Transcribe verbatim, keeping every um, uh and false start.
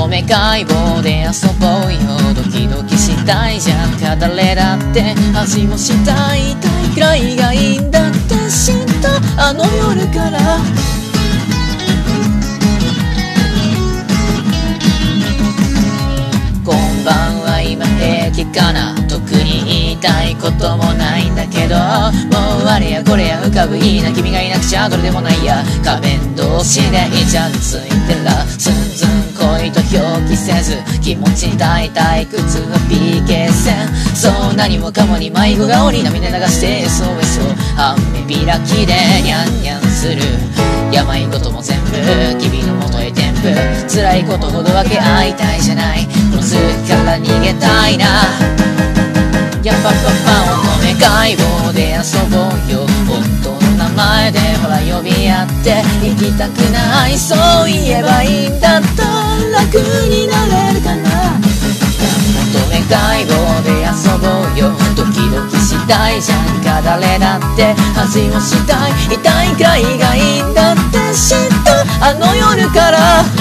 乙女解剖で遊ぼうよ。ドキドキしたいじゃんか誰だって。味もしたいたいくらいがいいんだって知ったあの夜から。こんばんは今平気かな。特に言いたいこともないんだけど、もうあれやこれや浮かぶいいな君がいなくちゃどれでもないや。仮面同士でイチャついてらすんずん恋と表記せず気持ち大体苦痛の ピーケー 線。そう何もかもに迷子顔に涙流して エスオーエス を半目開きでニャンニャンする。病事も全部君の元へ添付。辛いことほど分け合いたいじゃない。この数から逃げたいな。やっぱパパ乙女解剖で遊ぼうよ。本当の名前でほら呼び合って行きたくない。そう言えばいいんだったら楽になれるかな。乙女解剖で遊ぼうよ。ドキドキしたいじゃんか誰だって。味もしたい痛いくらいがいいんだって知ったあの夜から。